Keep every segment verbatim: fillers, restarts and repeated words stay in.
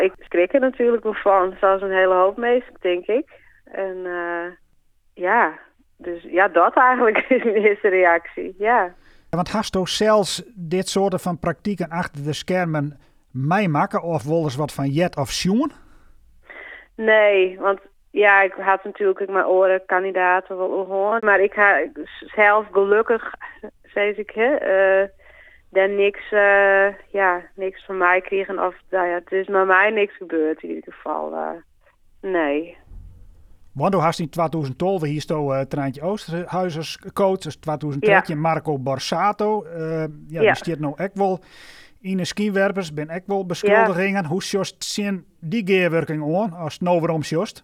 Ik schrik er natuurlijk wel van, zoals een hele hoop mensen, denk ik. En uh, ja, dus ja, dat eigenlijk is mijn eerste reactie, ja. Want hast u zelfs dit soort van praktijken achter de schermen meemaken of wel eens wat van jet of sjoen? Nee, want ja, ik had natuurlijk mijn oren kandidaten wel gehoord, maar ik had zelf gelukkig, zei ik, hè, uh, daar niks, uh, ja, niks van mij kregen of, nou ja, het is met mij niks gebeurd in ieder geval, uh, nee. Want toen hast in twintig twaalf hier sto uh, Treintje Oosterhuizers coach, dus twintig dertien ja. Marco Borsato, uh, ja, ja, die stiert nou ook wel in de skiwerpers, ben ook wel beschuldigingen. Ja. Hoe sjost zien die geerwerking aan, als het nou waarom sjost?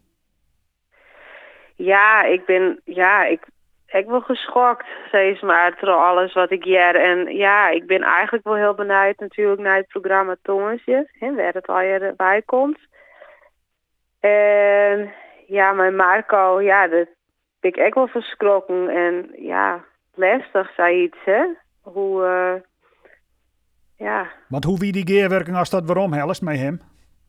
Ja, ik ben, ja, ik, ik ben geschokt, steeds maar, door alles wat ik jer. En ja, ik ben eigenlijk wel heel benieuwd natuurlijk naar het programma Tongensje, hè, waar het al bij komt. En ja, mijn Marco, ja, dat ben ik echt wel verschrokken. En ja, lastig, zei iets, hè. Hoe, uh, ja. Want hoe wie die geerwerking als dat waarom helst met hem?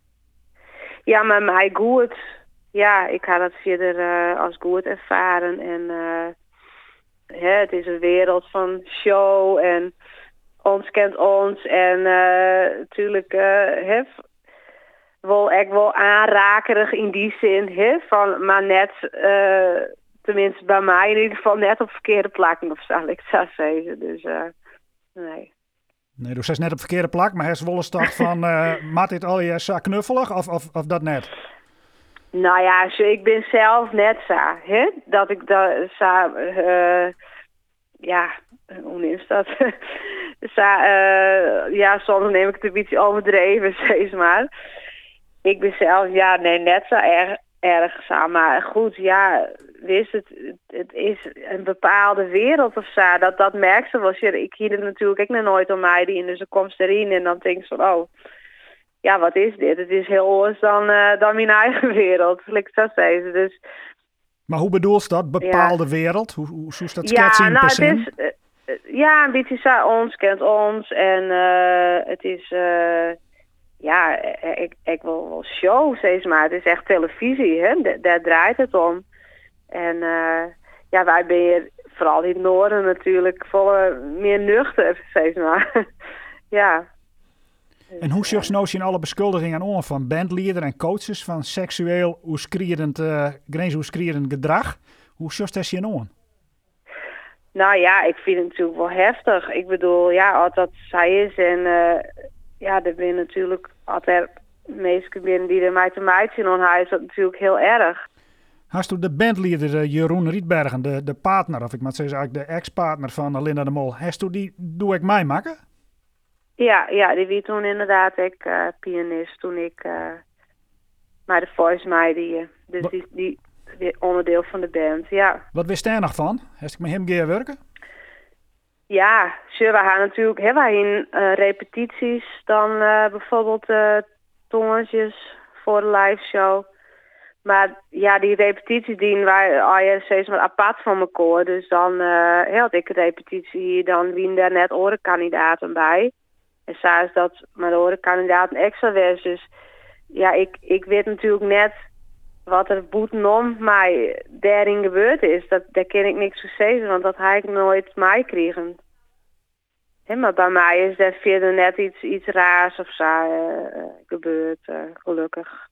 Ja, met mij goed. Ja, ik had het verder uh, als goed ervaren. En uh, hè, het is een wereld van show en ons kent ons. En uh, natuurlijk, uh, hè, wel echt wel aanrakerig in die zin, hè, van, maar net, uh, tenminste bij mij in ieder geval, net op verkeerde plakken of zal ik zo zeggen. Dus, uh, nee. Nee, dus hij is net op verkeerde plak, maar hij is wel eens toch van, uh, maakt dit al je zo knuffelig of, of, of dat net? Nou ja, ik ben zelf net zo, hè, dat ik dat zo, uh, ja, hoe is dat? zo, uh, ja, soms neem ik het een beetje overdreven, zeg maar. Ik ben zelf, ja, nee, net zo erg, erg zo, maar goed, ja, wist het, het is een bepaalde wereld of zo, dat, dat merk ze wel. Ik hier het natuurlijk ook nog nooit om mij die, dus dan komt erin en dan denk je van, oh, ja, wat is dit? Het is heel anders dan, uh, dan mijn eigen wereld, wil ik zo zeggen. Dus, maar hoe bedoel je dat, bepaalde ja. wereld? Hoe, hoe, hoe is dat ja, schetsen in nou, per zin? Het is, uh, ja, een beetje zo, ons kent ons en uh, het is... Uh, Ja, ik, ik wil wel show, steeds maar. Het is echt televisie, hè? D- daar draait het om. En uh, ja, wij ben hier, vooral in het noorden natuurlijk, volle meer nuchter, steeds maar. ja. En hoe zocht nou zien alle beschuldigingen aan van bandleider en coaches van seksueel oerskrierend, uh, grensoerskrierend gedrag? Hoe zocht dat zien aan? Nou ja, ik vind het natuurlijk wel heftig. Ik bedoel, ja, als dat zij is en... Uh, Ja, er zijn natuurlijk altijd mensen binnen die er mij te mij zien, en hij is dat natuurlijk heel erg. Hast u de bandleider uh, Jeroen Rietbergen, de, de partner, of ik moet zeggen eigenlijk de ex-partner van Linda de Mol, hast u die, doe ik mij maken? Ja, ja, die wie toen inderdaad ik uh, pianist, toen ik uh, maar de Voice meidde, dus die, die, die onderdeel van de band, ja. Wat wist jij nog van? Hast ik met hem gaan werken? Ja, sure, we gaan natuurlijk, hebben wij in uh, repetities dan uh, bijvoorbeeld uh, tongensjes voor de live show. Maar ja, die repetities dienen wij al je steeds maar apart van elkaar. Dus dan uh, had ik een repetitie hier, dan wien daar net orenkandidaten bij. En zo is dat met de orenkandidaten extra was. Dus ja, ik, ik weet natuurlijk net wat er boetenom mij daarin gebeurd is. Dat, daar kan ik niks voor zeggen, want dat heb ik nooit meekregen. He, maar bij mij is er verder net iets, iets raars of zo uh, gebeurd, uh, gelukkig.